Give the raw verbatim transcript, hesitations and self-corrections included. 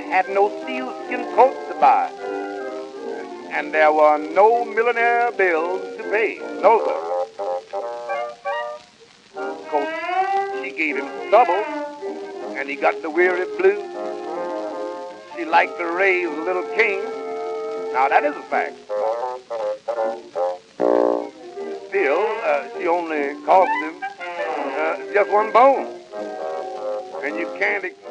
had no sealskin coats to buy, and there were no millionaire bills to pay. No, sir. Coach, she gave him trouble, and he got the weary blues. She liked to raise a little king. Now, that is a fact. Still, uh, she only cost him uh, just one bone. And you can't